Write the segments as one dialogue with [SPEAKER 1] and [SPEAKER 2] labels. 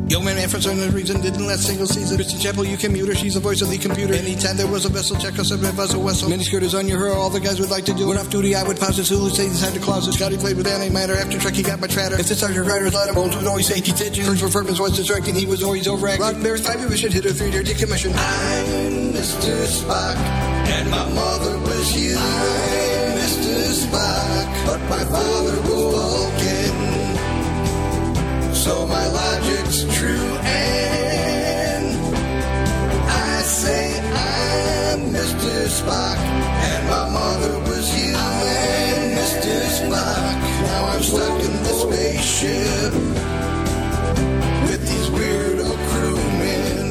[SPEAKER 1] Young man for some reason didn't last single season. Kristen Chapel, you commuter, she's the voice of the computer. Anytime there was a vessel, check us up and buzz a whistle. Miniskirt is on your hero, all the guys would like to do. When off duty, I would pause his Hulu, say inside the closet. Scotty played with antimatter, after Trek he got my tratter. If the sergeant writers let him, Bones would always say detention. First for Furman's was distracting, he was always overacting. Roddenberry's 5 division hit a 3-year decommission. I'm Mr. Spock, and my mother was you. I'm Mr. Spock, but my father was Vulcan. So my logic's true, and I say I'm Mr. Spock, and my mother was you, and Mr. Spock. Now I'm stuck in the spaceship with these weirdo crewmen.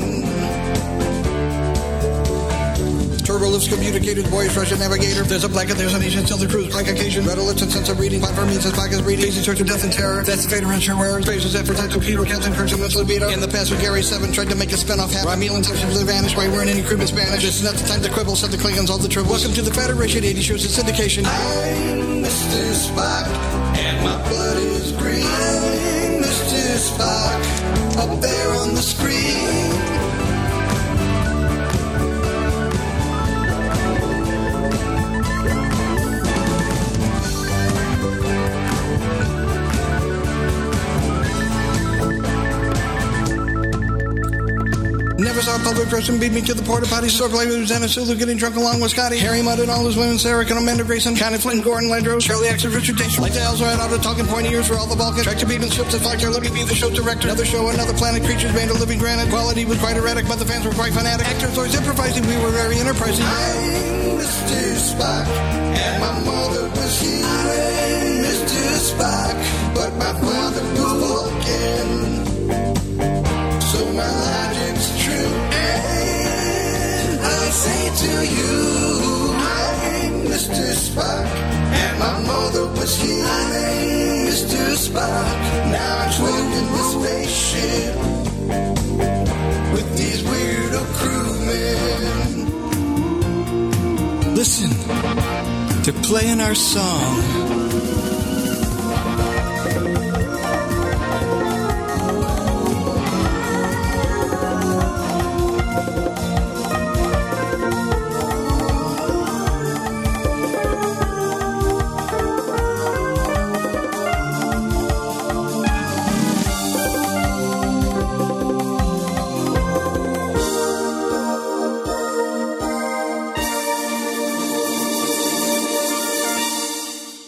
[SPEAKER 1] Turbolifts, communicators, boyish Russian navigator. There's a blanket, there's an Asian, still the crew's blank occasion. Red alerts and sense of reading. Platform means his Spock is reading. Daisy search of death and terror. That's the fate of insurers. Spaces effort, time computer, Captain Kirk, and libido. In the past with Gary 7 tried to make a spin-off happen. Romulan tensions vanish. Why weren't any crewmen Spanish? This is not the time to quibble, said the Klingons all the trouble. Welcome to the Federation, 80 shows in syndication. I'm Mr. Spock, and my blood is green. I'm Mr. Spock, up there on the screen. Never saw a public person beat me to the porta potty. Circling with Lieutenant Sulu, getting drunk along with Scotty. Harry Mudd and all his women, Sarah and Amanda Grayson, Connie Flynn, Gordon Landros, Charlie Axel, Richard Dixon. Like the L's right out of talking pointy ears for all the Balkans. Track to Beatman, ships and Factor, let me be the show director. Another show, another planet, creatures made of living granite. Quality was quite erratic, but the fans were quite fanatic. Actors always improvising, we were very enterprising. I'm Mr. Spock, and my mother was he. I'm Mr. Spock, but my father was Vulcan. So my logic's true, and I say to you, I'm Mr. Spock, and my mother was he. I'm Mr. Spock. Now I'm swimming in the spaceship with these weirdo crewmen. Listen to playing our song.